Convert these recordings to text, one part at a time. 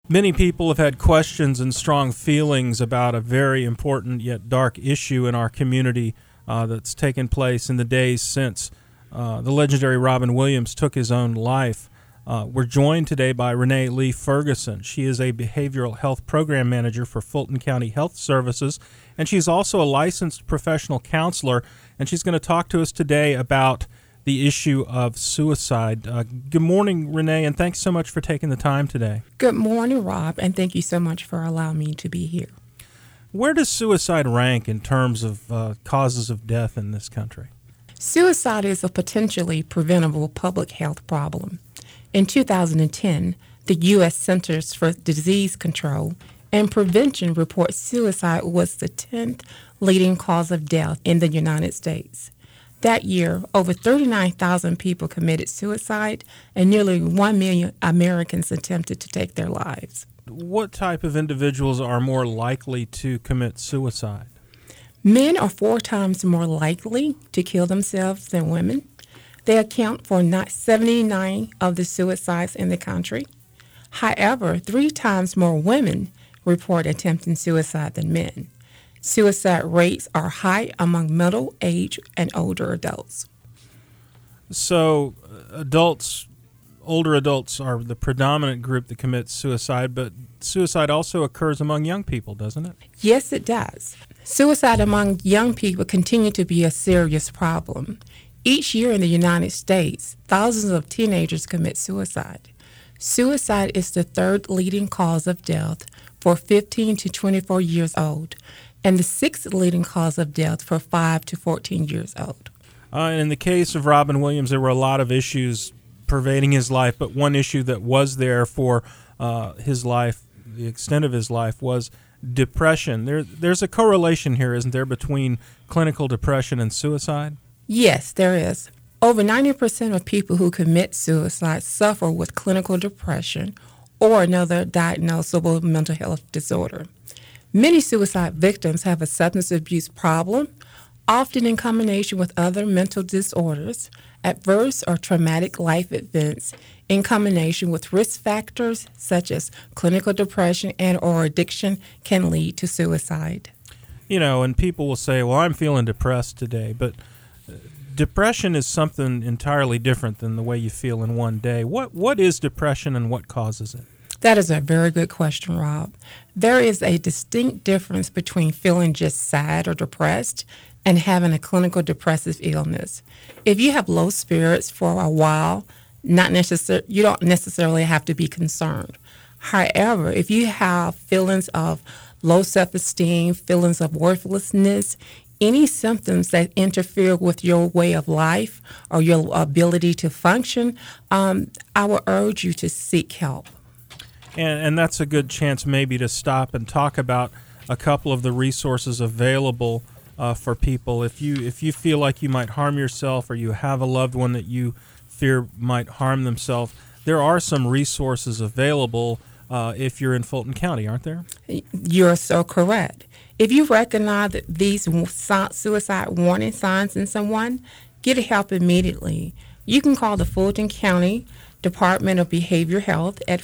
Many people have had questions and strong feelings about a very important yet dark issue in our community that's taken place in the days since the legendary Robin Williams took his own life. We're joined today by Renee Lee Ferguson. She is a behavioral health program manager for Fulton County Health Services, and she's also a licensed professional counselor, and she's going to talk to us today about the issue of suicide. Good morning, Renee, and thanks so much for taking the time today. Good morning, Rob, and thank you so much for allowing me to be here. Where does suicide rank in terms of causes of death in this country? Suicide is a potentially preventable public health problem. In 2010, the U.S. Centers for Disease Control and Prevention reports suicide was the 10th leading cause of death in the United States. That year, over 39,000 people committed suicide, and nearly 1 million Americans attempted to take their lives. What type of individuals are more likely to commit suicide? Men are 4 times more likely to kill themselves than women. They account for 79 of the suicides in the country. However, 3 times more women report attempting suicide than men. Suicide rates are high among middle-aged and older adults. So older adults are the predominant group that commits suicide, but suicide also occurs among young people, doesn't it? Yes, it does. Suicide among young people continue to be a serious problem. Each year in the United States, thousands of teenagers commit suicide. Suicide is the 3rd leading cause of death for 15 to 24 years old, and the 6th leading cause of death for 5 to 14 years old. And in the case of Robin Williams, there were a lot of issues pervading his life, but one issue that was there for his life, the extent of his life, was depression. There's a correlation here, isn't there, between clinical depression and suicide? Yes, there is. Over 90% of people who commit suicide suffer with clinical depression or another diagnosable mental health disorder. Many suicide victims have a substance abuse problem, often in combination with other mental disorders, adverse or traumatic life events, in combination with risk factors such as clinical depression and or addiction can lead to suicide. You know, and people will say, well, I'm feeling depressed today, but depression is something entirely different than the way you feel in one day. What is depression and what causes it? That is a very good question, Rob. There is a distinct difference between feeling just sad or depressed and having a clinical depressive illness. If you have low spirits for a while, you don't necessarily have to be concerned. However, if you have feelings of low self-esteem, feelings of worthlessness, any symptoms that interfere with your way of life or your ability to function, I will urge you to seek help. And that's a good chance maybe to stop and talk about a couple of the resources available for people. If you feel like you might harm yourself or you have a loved one that you fear might harm themselves, there are some resources available if you're in Fulton County, aren't there? You're so correct. If you recognize that these suicide warning signs in someone, get help immediately. You can call the Fulton County Department of Behavioral Health at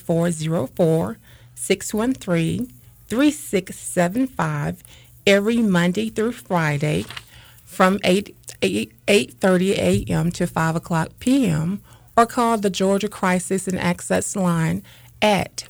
404-613-3675 every Monday through Friday from 8:30 a.m. to 5 o'clock p.m. or call the Georgia Crisis and Access Line at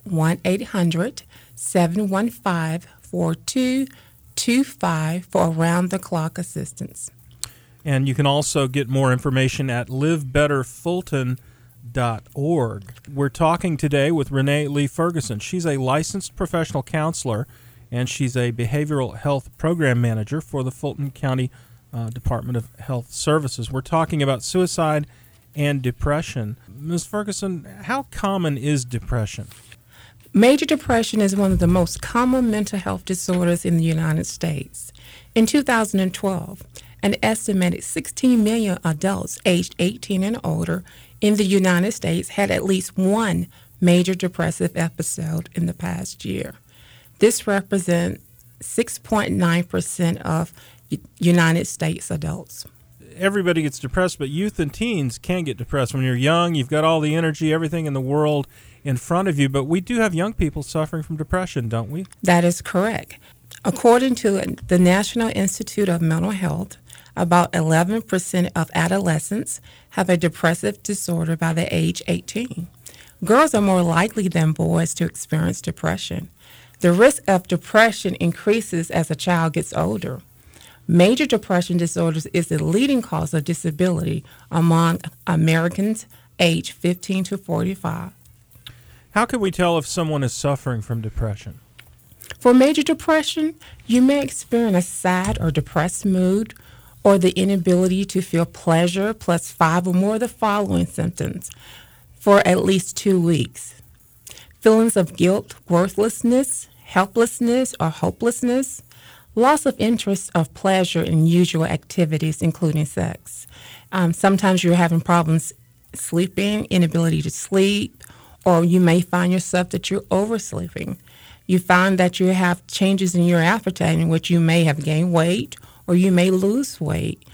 1-800-715-4225 for around-the-clock assistance. And you can also get more information at livebetterfulton.org. We're talking today with Renee Lee Ferguson. She's a licensed professional counselor, and she's a behavioral health program manager for the Fulton County Department of Health Services. We're talking about suicide and depression. Ms. Ferguson, how common is depression? Major depression is one of the most common mental health disorders in the United States. In 2012, an estimated 16 million adults aged 18 and older in the United States had at least one major depressive episode in the past year. This represents 6.9% of United States adults. Everybody gets depressed, but youth and teens can get depressed. When you're young, you've got all the energy, everything in the world, in front of you, but we do have young people suffering from depression, don't we? That is correct. According to the National Institute of Mental Health, about 11% of adolescents have a depressive disorder by the age 18. Girls are more likely than boys to experience depression. The risk of depression increases as a child gets older. Major depression disorders is the leading cause of disability among Americans aged 15 to 45. How can we tell if someone is suffering from depression? For major depression, you may experience a sad or depressed mood or the inability to feel pleasure plus 5 or more of the following symptoms for at least 2 weeks. Feelings of guilt, worthlessness, helplessness or hopelessness, loss of interest of pleasure in usual activities, including sex. Sometimes you're having problems sleeping, inability to sleep, or you may find yourself that you're oversleeping. You find that you have changes in your appetite in which you may have gained weight or you may lose weight.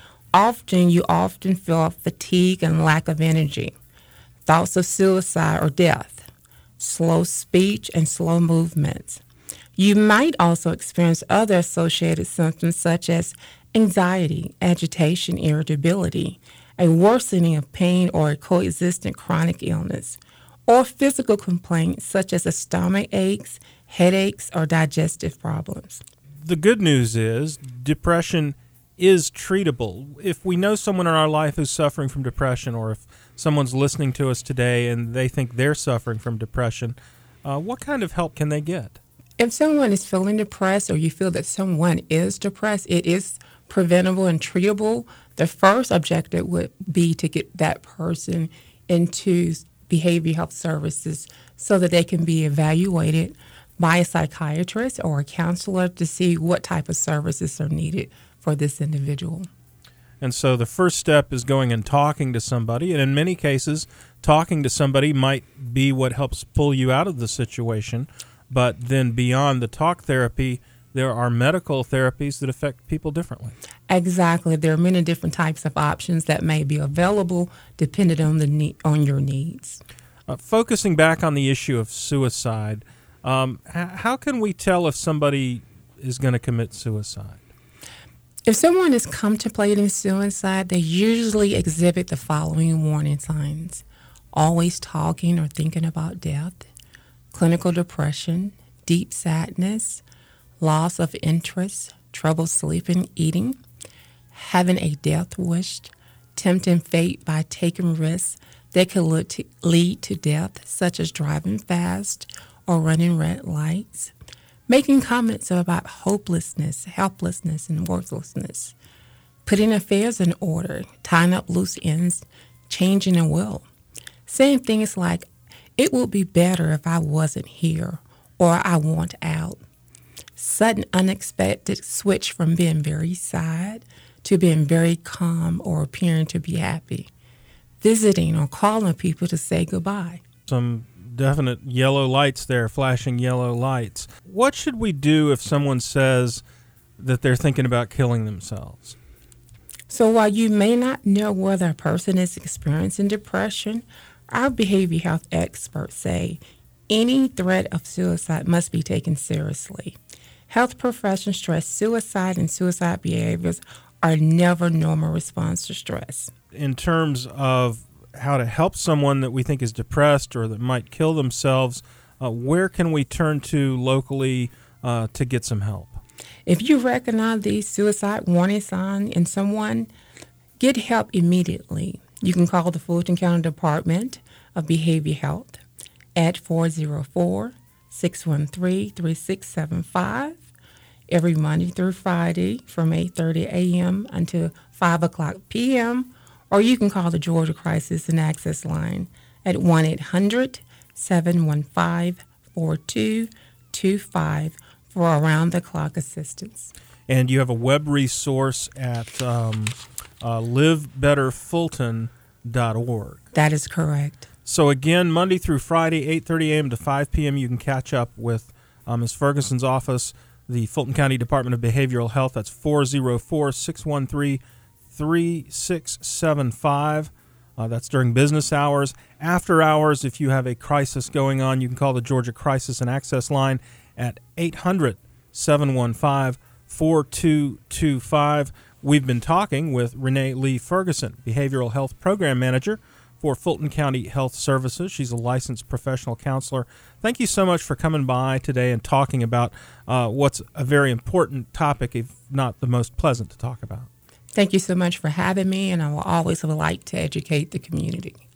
You often feel fatigue and lack of energy. Thoughts of suicide or death, slow speech and slow movements. You might also experience other associated symptoms such as anxiety, agitation, irritability, a worsening of pain or a coexistent chronic illness, or physical complaints such as stomach aches, headaches, or digestive problems. The good news is depression is treatable. If we know someone in our life who's suffering from depression, or if someone's listening to us today and they think they're suffering from depression, what kind of help can they get? If someone is feeling depressed or you feel that someone is depressed, it is preventable and treatable. The first objective would be to get that person into behavioral health services so that they can be evaluated by a psychiatrist or a counselor to see what type of services are needed for this individual. And so the first step is going and talking to somebody, and in many cases, talking to somebody might be what helps pull you out of the situation. But then beyond the talk therapy, there are medical therapies that affect people differently. Exactly. There are many different types of options that may be available depending on your needs. Focusing back on the issue of suicide, how can we tell if somebody is going to commit suicide? If someone is contemplating suicide, they usually exhibit the following warning signs: always talking or thinking about death, clinical depression, deep sadness, loss of interest, trouble sleeping, eating, having a death wish, tempting fate by taking risks that could lead to death, such as driving fast or running red lights, making comments about hopelessness, helplessness, and worthlessness, putting affairs in order, tying up loose ends, changing a will, saying things like, "It would be better if I wasn't here," or "I want out." Sudden unexpected switch from being very sad to being very calm or appearing to be happy. Visiting or calling people to say goodbye. Some definite yellow lights there, flashing yellow lights. What should we do if someone says that they're thinking about killing themselves? So while you may not know whether a person is experiencing depression, our behavioral health experts say any threat of suicide must be taken seriously. Health professionals stress suicide and suicide behaviors are never normal response to stress. In terms of how to help someone that we think is depressed or that might kill themselves, where can we turn to locally to get some help? If you recognize these suicide warning signs in someone, get help immediately. You can call the Fulton County Department of Behavioral Health at 404-613-3675 every Monday through Friday from 8:30 a.m. until 5 o'clock p.m., or you can call the Georgia Crisis and Access Line at 1-800-715-4225 for around-the-clock assistance. And you have a web resource at livebetterfulton.org. That is correct. So again, Monday through Friday, 8:30 a.m. to 5 p.m., you can catch up with Ms. Ferguson's office, the Fulton County Department of Behavioral Health. That's 404-613-3675. That's during business hours. After hours, if you have a crisis going on, you can call the Georgia Crisis and Access Line at 800-715-4225. We've been talking with Renee Lee Ferguson, Behavioral Health Program Manager for Fulton County Health Services. She's a licensed professional counselor. Thank you so much for coming by today and talking about what's a very important topic, if not the most pleasant to talk about. Thank you so much for having me, and I will always like to educate the community.